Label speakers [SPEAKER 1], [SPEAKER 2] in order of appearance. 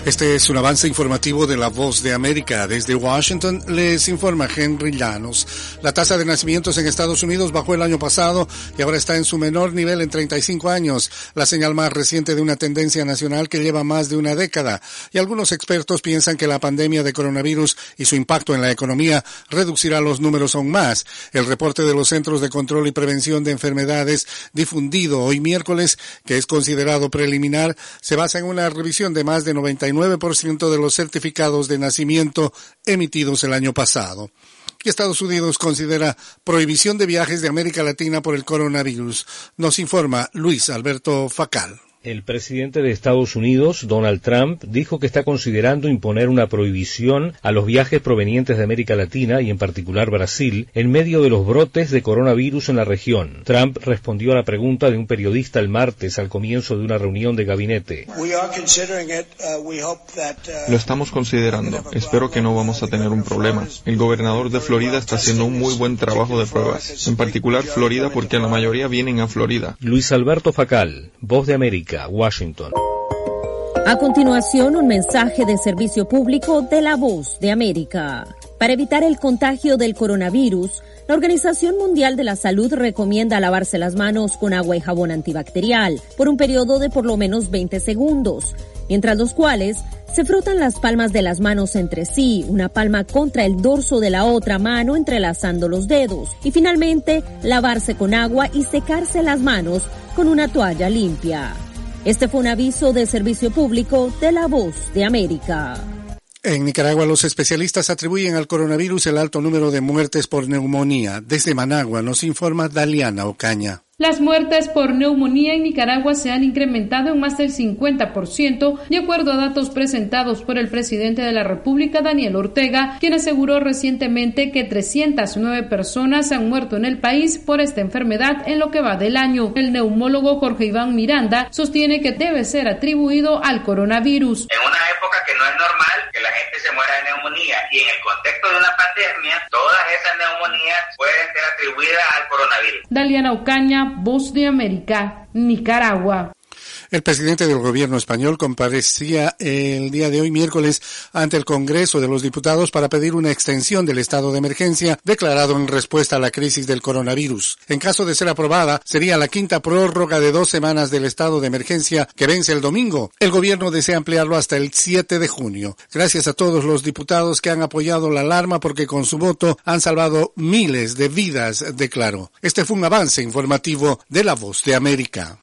[SPEAKER 1] Este es un avance informativo de La Voz de América. Desde Washington les informa Henry Llanos. La tasa de nacimientos en Estados Unidos bajó el año pasado y ahora está en su menor nivel en 35 años, la señal más reciente de una tendencia nacional que lleva más de una década. Y algunos expertos piensan que la pandemia de coronavirus y su impacto en la economía reducirá los números aún más. El reporte de los Centros de Control y Prevención de Enfermedades, difundido hoy miércoles, que es considerado preliminar, se basa en una revisión de más de 99% de los certificados de nacimiento emitidos el año pasado. Y Estados Unidos considera prohibición de viajes de América Latina por el coronavirus. Nos informa Luis Alberto Facal.
[SPEAKER 2] El presidente de Estados Unidos, Donald Trump, dijo que está considerando imponer una prohibición a los viajes provenientes de América Latina y en particular Brasil en medio de los brotes de coronavirus en la región. Trump respondió a la pregunta de un periodista el martes al comienzo de una reunión de gabinete.
[SPEAKER 3] Lo estamos considerando. Espero que no vamos a tener un problema. El gobernador de Florida está haciendo un muy buen trabajo de pruebas. En particular Florida, porque la mayoría vienen a Florida.
[SPEAKER 2] Luis Alberto Facal, Voz de América, Washington.
[SPEAKER 4] A continuación, un mensaje de servicio público de La Voz de América. Para evitar el contagio del coronavirus, la Organización Mundial de la Salud recomienda lavarse las manos con agua y jabón antibacterial por un periodo de por lo menos 20 segundos, mientras los cuales se frotan las palmas de las manos entre sí, una palma contra el dorso de la otra mano entrelazando los dedos, y finalmente lavarse con agua y secarse las manos con una toalla limpia. Este fue un aviso de servicio público de La Voz de América.
[SPEAKER 1] En Nicaragua, los especialistas atribuyen al coronavirus el alto número de muertes por neumonía. Desde Managua nos informa Daliana Ocaña.
[SPEAKER 5] Las muertes por neumonía en Nicaragua se han incrementado en más del 50%, de acuerdo a datos presentados por el presidente de la República, Daniel Ortega, quien aseguró recientemente que 309 personas han muerto en el país por esta enfermedad en lo que va del año. El neumólogo Jorge Iván Miranda sostiene que debe ser atribuido al coronavirus.
[SPEAKER 6] En una época que no es normal que la gente se muera de neumonía y en el contexto de una pandemia, todas esas neumonías pueden ser atribuidas al coronavirus.
[SPEAKER 5] Daliana Ocaña, Voz de América, Nicaragua.
[SPEAKER 1] El presidente del gobierno español comparecía el día de hoy miércoles ante el Congreso de los Diputados para pedir una extensión del estado de emergencia declarado en respuesta a la crisis del coronavirus. En caso de ser aprobada, sería la quinta prórroga de 2 semanas del estado de emergencia que vence el domingo. El gobierno desea ampliarlo hasta el 7 de junio. Gracias a todos los diputados que han apoyado la alarma porque con su voto han salvado miles de vidas, declaró. Este fue un avance informativo de La Voz de América.